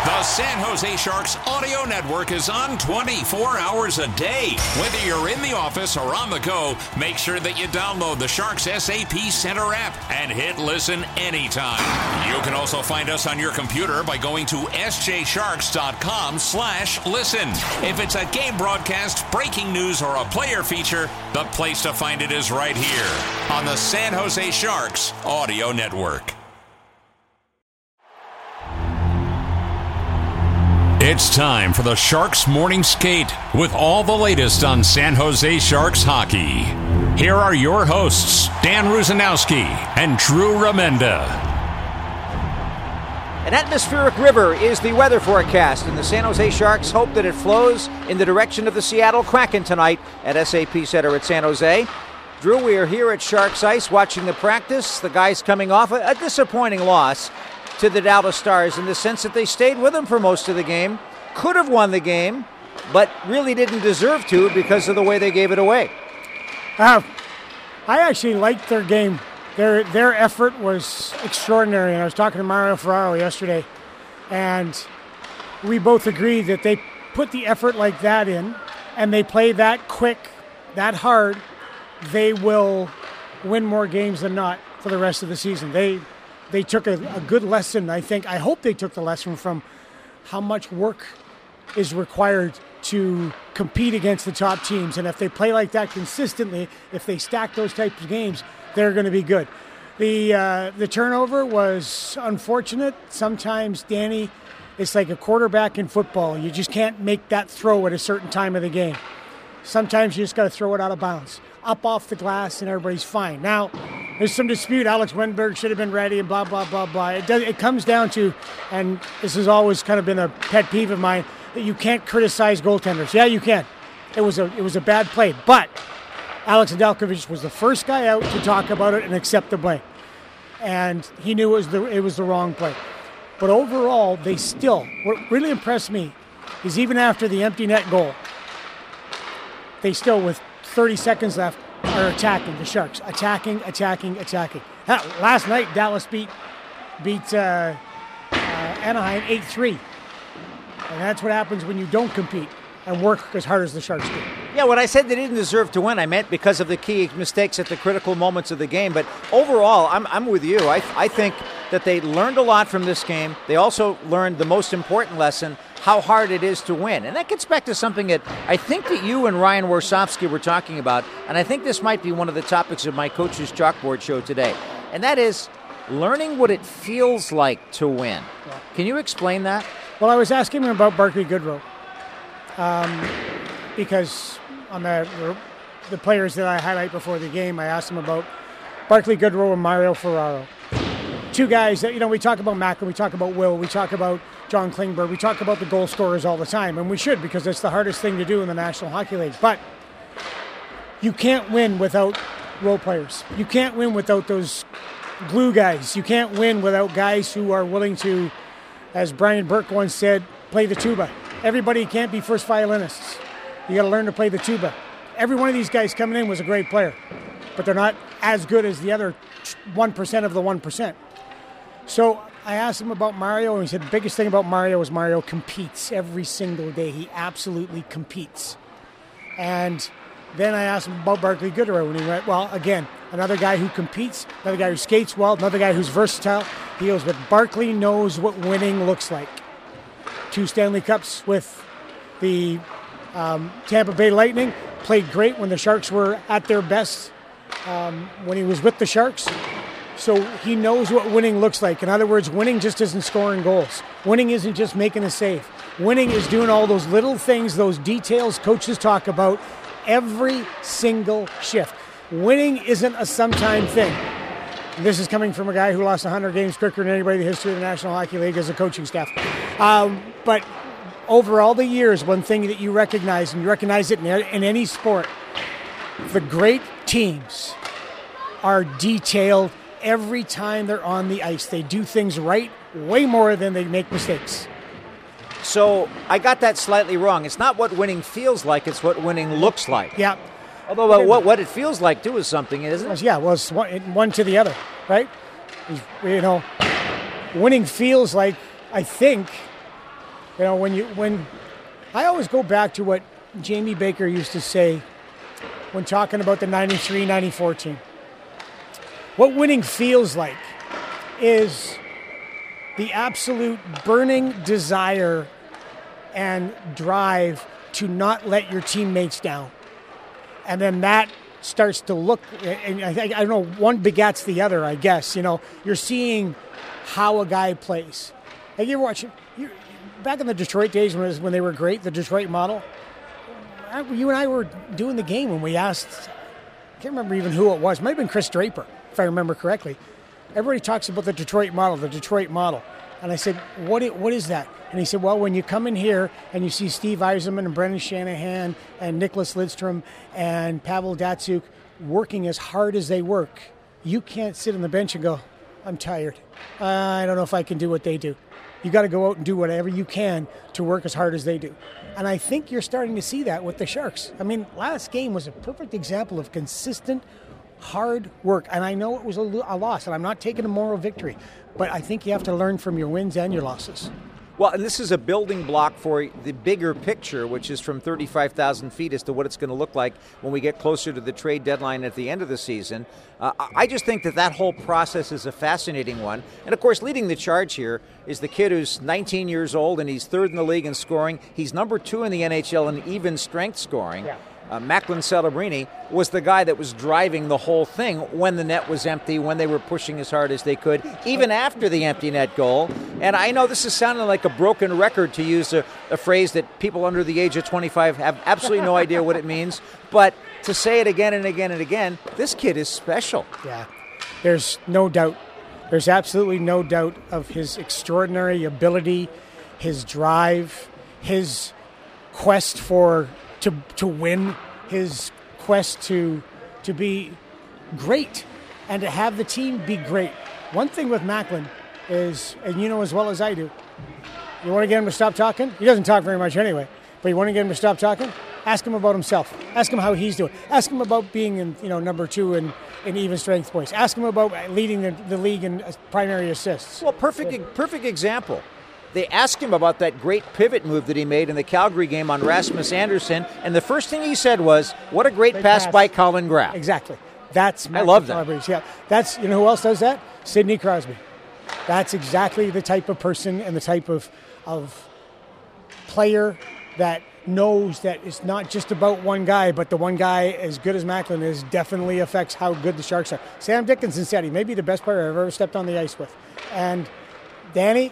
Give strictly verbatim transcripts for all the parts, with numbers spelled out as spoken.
The San Jose Sharks audio network is on twenty-four hours a day. Whether you're in the office or on the go, make sure that you download the Sharks S A P Center app and hit listen anytime. You can also find us on your computer by going to sjsharks.com slash listen. If it's a game broadcast, breaking news, or a player feature, the place to find it is right here on the San Jose Sharks audio network. It's time for the Sharks Morning Skate with all the latest on San Jose Sharks hockey. Here are your hosts, Dan Rusanowski and Drew Remenda. An atmospheric river is the weather forecast, and the San Jose Sharks hope that it flows in the direction of the Seattle Kraken tonight at S A P Center at San Jose. Drew, we are here at Sharks Ice watching the practice. The guys coming off a, a disappointing loss to the Dallas Stars in the sense that they stayed with them for most of the game, could have won the game, but really didn't deserve to because of the way they gave it away. Uh, I actually liked their game. Their their effort was extraordinary, and I was talking to Mario Ferraro yesterday, and we both agreed that they put the effort like that in, and they play that quick, that hard, they will win more games than not for the rest of the season. They They took a, a good lesson, I think. I hope they took the lesson from how much work is required to compete against the top teams. And if they play like that consistently, if they stack those types of games, they're going to be good. The uh, the turnover was unfortunate. Sometimes, Danny, it's like a quarterback in football. You just can't make that throw at a certain time of the game. Sometimes you just got to throw it out of bounds, up off the glass, and everybody's fine. Now, there's some dispute. Alex Wenberg should have been ready and blah, blah, blah, blah. It, does, it comes down to, and this has always kind of been a pet peeve of mine, that you can't criticize goaltenders. Yeah, you can. It was a it was a bad play. But Alex Nedeljkovic was the first guy out to talk about it and accept the blame. And he knew it was the, it was the wrong play. But overall, they still, what really impressed me is even after the empty net goal, they still, with thirty seconds left, are attacking the Sharks. Attacking, attacking, attacking. Last night, Dallas beat beat uh, uh, Anaheim eight three. And that's what happens when you don't compete and work as hard as the Sharks do. Yeah, when I said they didn't deserve to win, I meant because of the key mistakes at the critical moments of the game. But overall, I'm I'm with you. I I think that they learned a lot from this game. They also learned the most important lesson, how hard it is to win. And that gets back to something that I think that you and Ryan Warsofsky were talking about, and I think this might be one of the topics of my Coach's Chalkboard show today, and that is learning what it feels like to win. Yeah. Can you explain that? Well, I was asking him about Barclay Goodrow, um, because on the the players that I highlight before the game, I asked him about Barclay Goodrow and Mario Ferraro. Two guys that, you know, we talk about Macklin, we talk about Will, we talk about John Klingberg, we talk about the goal scorers all the time, and we should, because it's the hardest thing to do in the National Hockey League. But you can't win without role players. You can't win without those glue guys. You can't win without guys who are willing to, as Brian Burke once said, play the tuba. Everybody can't be first violinists. You got to learn to play the tuba. Every one of these guys coming in was a great player, but they're not as good as the other one percent of the one percent. So I asked him about Mario, and he said the biggest thing about Mario is Mario competes every single day. He absolutely competes. And then I asked him about Barclay Goodrow, and he went, well, again, another guy who competes, another guy who skates well, another guy who's versatile. He goes, but Barclay knows what winning looks like. Two Stanley Cups with the um, Tampa Bay Lightning, played great when the Sharks were at their best, um, when he was with the Sharks. So he knows what winning looks like. In other words, winning just isn't scoring goals. Winning isn't just making a save. Winning is doing all those little things, those details coaches talk about every single shift. Winning isn't a sometime thing. And this is coming from a guy who lost one hundred games quicker than anybody in the history of the National Hockey League as a coaching staff. Um, but over all the years, one thing that you recognize, and you recognize it in, in any sport, the great teams are detailed every time they're on the ice. They do things right way more than they make mistakes. So I got that slightly wrong. It's not what winning feels like, it's what winning looks like. Yeah. Although uh, what, what it feels like, too, is something, isn't it? Yeah, well, it's one, one to the other, right? You know, winning feels like, I think, You know, when you when I always go back to what Jamie Baker used to say when talking about the ninety-three ninety-four team. What winning feels like is the absolute burning desire and drive to not let your teammates down. And then that starts to look, and I, I don't know, one begats the other, I guess. You know, you're seeing how a guy plays. Like you're watching, you're, back in the Detroit days when, it was, when they were great, the Detroit model, I, you and I were doing the game when we asked, I can't remember even who it was, it might have been Chris Draper, if I remember correctly. Everybody talks about the Detroit model, the Detroit model. And I said, what is, what is that? And he said, well, when you come in here and you see Steve Yzerman and Brendan Shanahan and Nicholas Lidstrom and Pavel Datsyuk working as hard as they work, you can't sit on the bench and go, I'm tired. Uh, I don't know if I can do what they do. You got to go out and do whatever you can to work as hard as they do. And I think you're starting to see that with the Sharks. I mean, last game was a perfect example of consistent hard work, and I know it was a, a loss, and I'm not taking a moral victory, but I think you have to learn from your wins and your losses. Well, and this is a building block for the bigger picture, which is from thirty-five thousand feet as to what it's going to look like when we get closer to the trade deadline at the end of the season. Uh, I just think that that whole process is a fascinating one. And, of course, leading the charge here is the kid who's nineteen years old, and he's third in the league in scoring. He's number two in the N H L in even strength scoring. Yeah. Uh, Macklin Celebrini was the guy that was driving the whole thing when the net was empty, when they were pushing as hard as they could, even after the empty net goal. And I know this is sounding like a broken record, to use a, a phrase that people under the age of twenty-five have absolutely no idea what it means, but to say it again and again and again, this kid is special. Yeah, there's no doubt. There's absolutely no doubt of his extraordinary ability, his drive, his quest for to to win, his quest to to be great and to have the team be great. One thing with Macklin is, and you know as well as I do, you want to get him to stop talking? He doesn't talk very much anyway, but you want to get him to stop talking? Ask him about himself. Ask him how he's doing. Ask him about being in, you know, number two in, in even strength points. Ask him about leading the, the league in primary assists. Well, perfect, perfect example. They asked him about that great pivot move that he made in the Calgary game on Rasmus Anderson, and the first thing he said was, what a great, great pass, pass by Colin Graf. Exactly. That's I love that. Yeah. That's, you know who else does that? Sidney Crosby. That's exactly the type of person and the type of of player that knows that it's not just about one guy, but the one guy as good as Macklin is definitely affects how good the Sharks are. Sam Dickinson said he may be the best player I've ever stepped on the ice with. And Danny,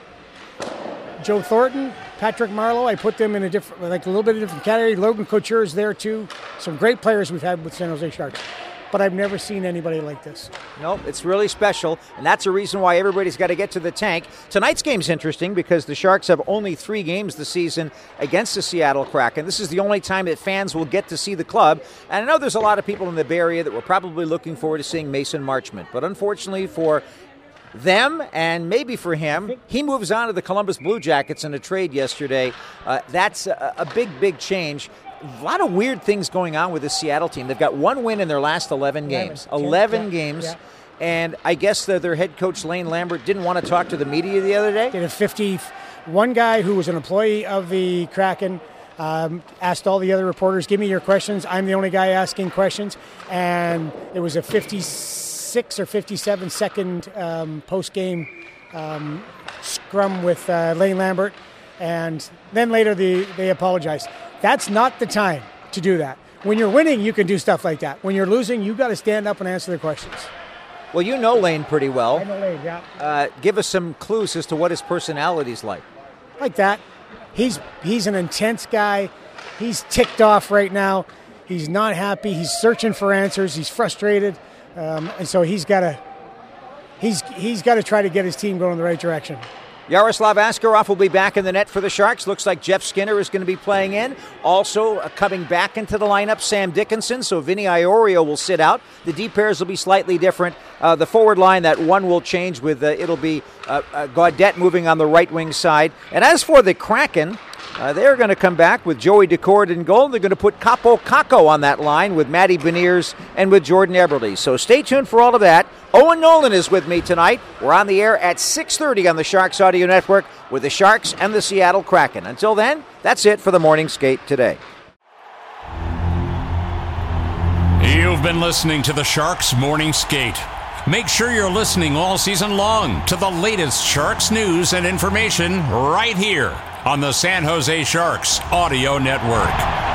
Joe Thornton, Patrick Marleau, I put them in a different, like a little bit of a different category. Logan Couture is there too. Some great players we've had with San Jose Sharks. But I've never seen anybody like this. No, it's really special, and that's a reason why everybody's got to get to the tank. Tonight's game's interesting because the Sharks have only three games this season against the Seattle Kraken. This is the only time that fans will get to see the club. And I know there's a lot of people in the Bay Area that were probably looking forward to seeing Mason Marchment. But unfortunately for them, and maybe for him, he moves on to the Columbus Blue Jackets in a trade yesterday. Uh, that's a, a big, big change. A lot of weird things going on with the Seattle team. They've got one win in their last eleven games. eleven yeah, games. Yeah. And I guess the, their head coach, Lane Lambert, didn't want to talk to the media the other day. Did a fifty, one guy who was an employee of the Kraken um, asked all the other reporters, give me your questions. I'm the only guy asking questions. And it was a fifty-six or fifty-seven second um, post-game um, scrum with uh, Lane Lambert. And then later the, they apologized. That's not the time to do that. When you're winning, you can do stuff like that. When you're losing, you've got to stand up and answer the questions. Well, you know Lane pretty well. I know Lane, yeah. Uh, give us some clues as to what his personality's like. Like that. He's he's an intense guy. He's ticked off right now. He's not happy. He's searching for answers. He's frustrated, um, and so he's got to he's he's got to try to get his team going in the right direction. Yaroslav Askarov will be back in the net for the Sharks. Looks like Jeff Skinner is going to be playing in. Also uh, coming back into the lineup, Sam Dickinson. So Vinny Iorio will sit out. The D pairs will be slightly different. Uh, the forward line, that one will change with, uh, it'll be uh, uh, Gaudette moving on the right wing side. And as for the Kraken, uh, they're going to come back with Joey Decord in goal. They're going to put Capo Caco on that line with Matty Beniers and with Jordan Eberle. So stay tuned for all of that. Owen Nolan is with me tonight. We're on the air at six thirty on the Sharks Audio Network with the Sharks and the Seattle Kraken. Until then, that's it for the Morning Skate today. You've been listening to the Sharks Morning Skate. Make sure you're listening all season long to the latest Sharks news and information right here on the San Jose Sharks Audio Network.